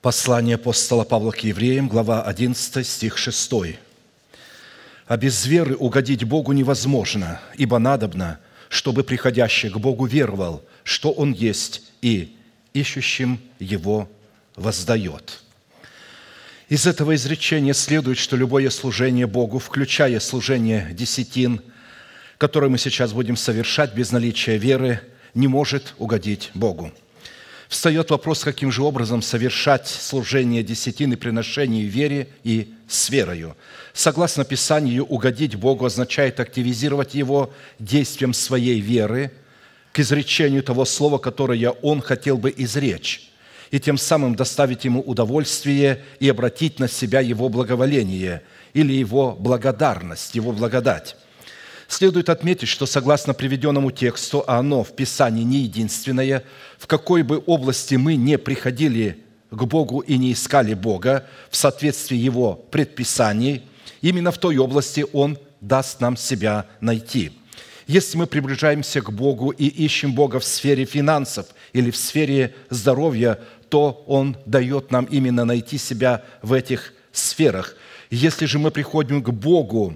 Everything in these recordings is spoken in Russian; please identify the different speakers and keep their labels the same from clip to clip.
Speaker 1: Послание апостола Павла к евреям, глава 11, стих 6. «А без веры угодить Богу невозможно, ибо надобно, чтобы приходящий к Богу веровал, что Он есть, и ищущим Его воздает». Из этого изречения следует, что любое служение Богу, включая служение десятин, которое мы сейчас будем совершать без наличия веры, не может угодить Богу. Встает вопрос, каким же образом совершать служение десятин и приношений в вере и с верою. Согласно Писанию, угодить Богу означает активизировать Его действием своей веры к изречению того слова, которое Он хотел бы изречь, и тем самым доставить Ему удовольствие и обратить на себя Его благоволение или Его благодарность, Его благодать. Следует отметить, что согласно приведенному тексту, а оно в Писании не единственное, в какой бы области мы не приходили к Богу и не искали Бога в соответствии Его предписаний, именно в той области Он даст нам себя найти. Если мы приближаемся к Богу и ищем Бога в сфере финансов или в сфере здоровья, то Он дает нам именно найти себя в этих сферах. Если же мы приходим к Богу,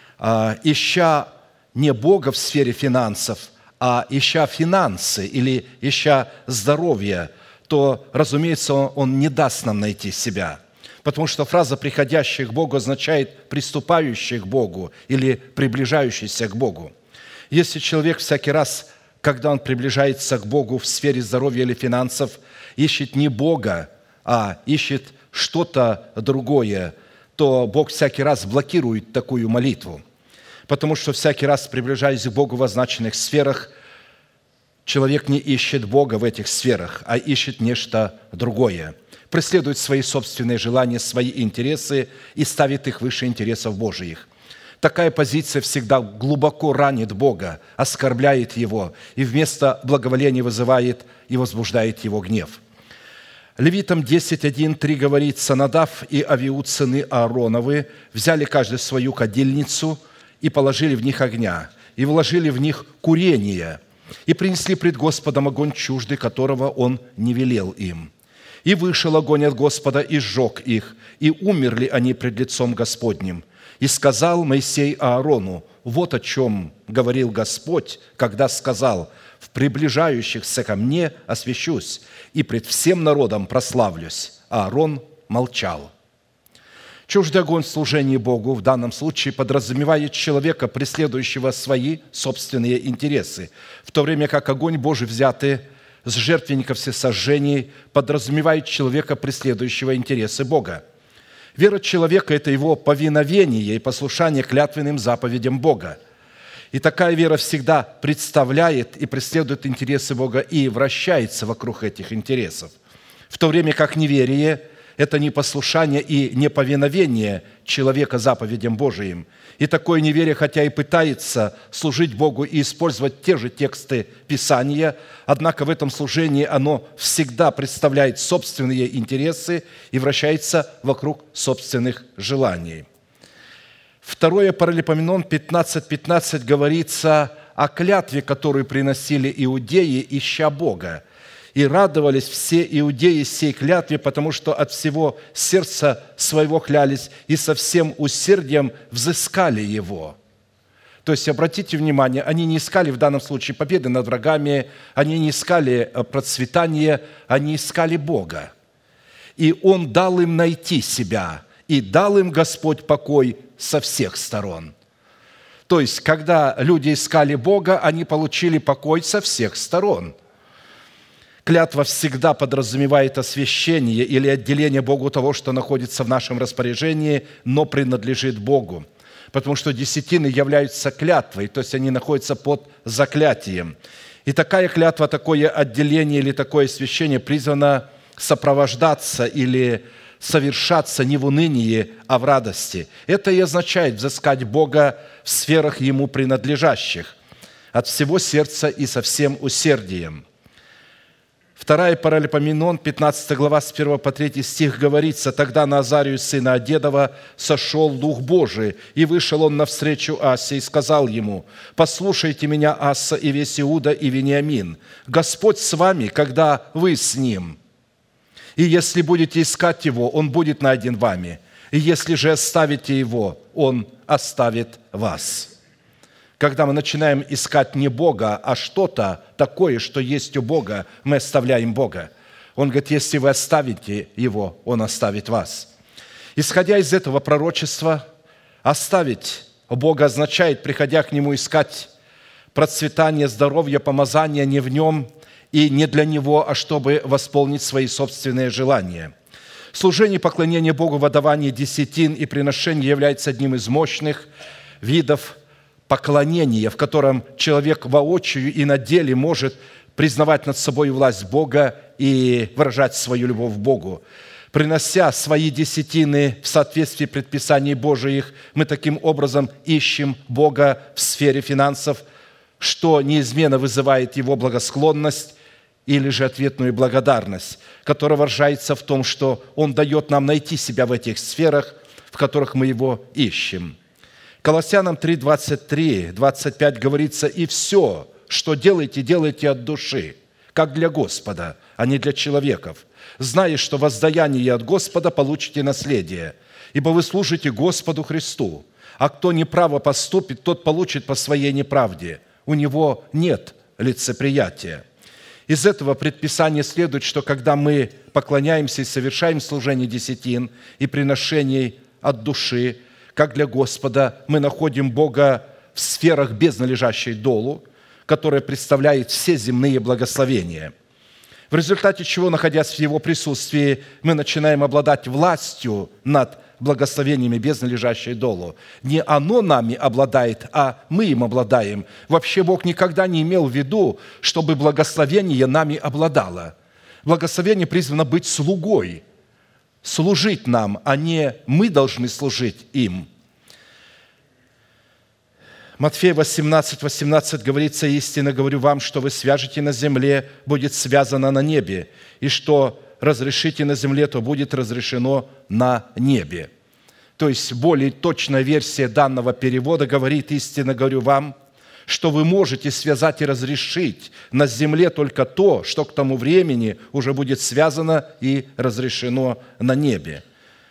Speaker 1: ища не Бога в сфере финансов, а ища финансы или ища здоровье, то, разумеется, Он не даст нам найти себя. Потому что фраза «приходящий к Богу» означает «приступающий к Богу» или «приближающийся к Богу». Если человек всякий раз, когда он приближается к Богу в сфере здоровья или финансов, ищет не Бога, а ищет что-то другое, то Бог всякий раз блокирует такую молитву. Потому что всякий раз, приближаясь к Богу в означенных сферах, человек не ищет Бога в этих сферах, а ищет нечто другое, преследует свои собственные желания, свои интересы и ставит их выше интересов Божиих. Такая позиция всегда глубоко ранит Бога, оскорбляет Его и вместо благоволения вызывает и возбуждает Его гнев. Левитам 10:1-3 говорится: «Надав и Авиуд, сыны Аароновы, взяли каждый свою кадильницу и положили в них огня, и вложили в них курение, и принесли пред Господом огонь чуждый, которого Он не велел им. И вышел огонь от Господа, и сжег их, и умерли они пред лицом Господним. И сказал Моисей Аарону: вот о чем говорил Господь, когда сказал: в приближающихся ко мне освящусь, и пред всем народом прославлюсь. Аарон молчал». Чуждый огонь в служении Богу в данном случае подразумевает человека, преследующего свои собственные интересы, в то время как огонь Божий, взятый с жертвенников всесожжений, подразумевает человека, преследующего интересы Бога. Вера человека – это его повиновение и послушание клятвенным заповедям Бога. И такая вера всегда представляет и преследует интересы Бога и вращается вокруг этих интересов. В то время как неверие – это непослушание и неповиновение человека заповедям Божиим. И такое неверие, хотя и пытается служить Богу и использовать те же тексты Писания, однако в этом служении оно всегда представляет собственные интересы и вращается вокруг собственных желаний. Второе, Паралипоменон 15:15 говорится о клятве, которую приносили иудеи, ища Бога. «И радовались все иудеи сей клятве, потому что от всего сердца своего клялись и со всем усердием взыскали его». То есть, обратите внимание, они не искали в данном случае победы над врагами, они не искали процветания, они искали Бога. И Он дал им найти себя, и дал им Господь покой со всех сторон. То есть, когда люди искали Бога, они получили покой со всех сторон. Клятва всегда подразумевает освящение или отделение Богу того, что находится в нашем распоряжении, но принадлежит Богу. Потому что десятины являются клятвой, то есть они находятся под заклятием. И такая клятва, такое отделение или такое освящение призвано сопровождаться или совершаться не в унынии, а в радости. Это и означает взыскать Бога в сферах Ему принадлежащих, от всего сердца и со всем усердием. Вторая Паралипоменон, 15 глава, с 1 по 3 стих говорится: «Тогда на Азарию, сына Одедова, сошел Дух Божий, и вышел он навстречу Асе, и сказал ему: послушайте меня, Аса, и весь Иуда, и Вениамин. Господь с вами, когда вы с ним. И если будете искать Его, Он будет найден вами. И если же оставите Его, Он оставит вас». Когда мы начинаем искать не Бога, а что-то такое, что есть у Бога, мы оставляем Бога. Он говорит, если вы оставите Его, Он оставит вас. Исходя из этого пророчества, оставить Бога означает, приходя к Нему, искать процветание, здоровье, помазание не в Нем и не для Него, а чтобы восполнить свои собственные желания. Служение и поклонение Богу в отдавании десятин и приношений является одним из мощных видов поклонения, в котором человек воочию и на деле может признавать над собой власть Бога и выражать свою любовь к Богу. Принося свои десятины в соответствии предписаний Божиих, мы таким образом ищем Бога в сфере финансов, что неизменно вызывает Его благосклонность или же ответную благодарность, которая выражается в том, что Он дает нам найти себя в этих сферах, в которых мы Его ищем. Колоссянам 3:23, 25 говорится, «И все, что делаете, делайте от души, как для Господа, а не для человеков, зная, что воздаяние от Господа получите наследие, ибо вы служите Господу Христу, а кто неправо поступит, тот получит по своей неправде, у него нет лицеприятия». Из этого предписания следует, что когда мы поклоняемся и совершаем служение десятин и приношений от души, как для Господа, мы находим Бога в сферах безналежащей долу, которая представляет все земные благословения. В результате чего, находясь в Его присутствии, мы начинаем обладать властью над благословениями безналежащей долу. Не оно нами обладает, а мы им обладаем. Вообще Бог никогда не имел в виду, чтобы благословение нами обладало. Благословение призвано быть слугой, служить нам, а не мы должны служить им. Матфея 18:18 говорится, «Истинно говорю вам, что вы свяжете на земле, будет связано на небе, и что разрешите на земле, то будет разрешено на небе». То есть более точная версия данного перевода говорит, «Истинно говорю вам, что вы можете связать и разрешить на земле только то, что к тому времени уже будет связано и разрешено на небе».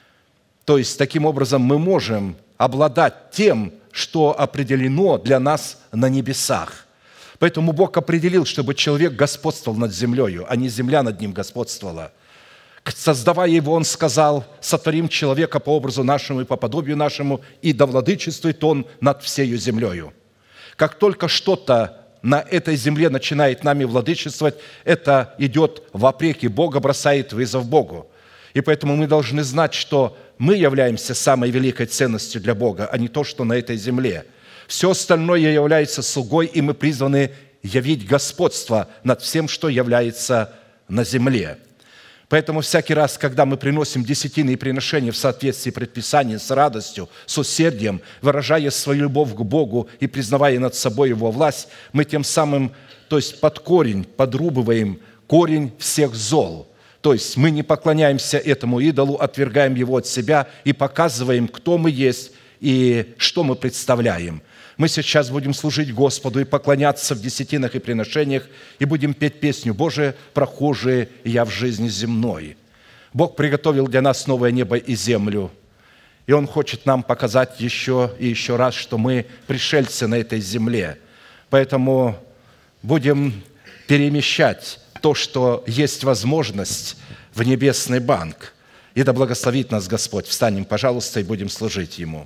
Speaker 1: То есть, таким образом, мы можем обладать тем, что определено для нас на небесах. Поэтому Бог определил, чтобы человек господствовал над землею, а не земля над ним господствовала. Создавая его, Он сказал, «Сотворим человека по образу нашему и по подобию нашему, и да владычествует он над всею землею». Как только что-то на этой земле начинает нами владычествовать, это идет вопреки Бога, бросает вызов Богу. И поэтому мы должны знать, что мы являемся самой великой ценностью для Бога, а не то, что на этой земле. Все остальное является слугой, и мы призваны явить господство над всем, что является на земле. Поэтому всякий раз, когда мы приносим десятины и приношения в соответствии предписаний с радостью, с усердием, выражая свою любовь к Богу и признавая над собой Его власть, мы тем самым, то есть под корень, подрубываем корень всех зол. То есть мы не поклоняемся этому идолу, отвергаем его от себя и показываем, кто мы есть и что мы представляем. Мы сейчас будем служить Господу и поклоняться в десятинах и приношениях, и будем петь песню «Боже, прохожие я в жизни земной». Бог приготовил для нас новое небо и землю, и Он хочет нам показать еще и еще раз, что мы пришельцы на этой земле. Поэтому будем перемещать то, что есть возможность, в небесный банк. И да благословит нас Господь. Встанем, пожалуйста, и будем служить Ему.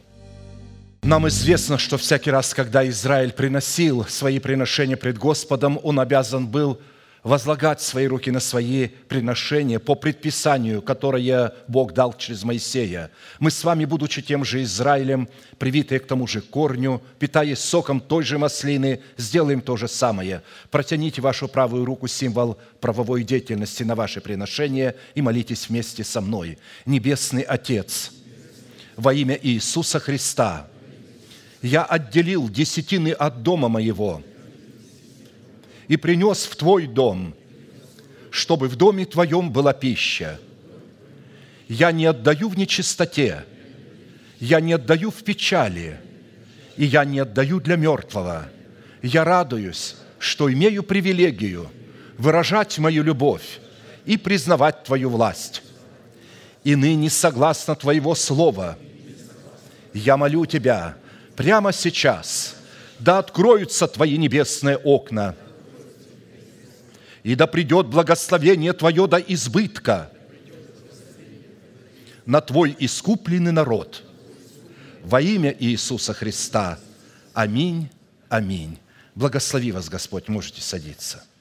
Speaker 1: Нам известно, что всякий раз, когда Израиль приносил свои приношения пред Господом, он обязан был возлагать свои руки на свои приношения по предписанию, которое Бог дал через Моисея. Мы с вами, будучи тем же Израилем, привитые к тому же корню, питаясь соком той же маслины, сделаем то же самое. Протяните вашу правую руку, символ правовой деятельности, на ваше приношение и молитесь вместе со мной. Небесный Отец, во имя Иисуса Христа, я отделил десятины от дома моего и принес в Твой дом, чтобы в доме Твоем была пища. Я не отдаю в нечистоте, я не отдаю в печали, и я не отдаю для мертвого. Я радуюсь, что имею привилегию выражать мою любовь и признавать Твою власть. И ныне, согласно Твоего слова, я молю Тебя прямо сейчас, да откроются Твои небесные окна, и да придет благословение Твое до избытка на Твой искупленный народ. Во имя Иисуса Христа. Аминь. Аминь. Благослови вас, Господь. Можете садиться.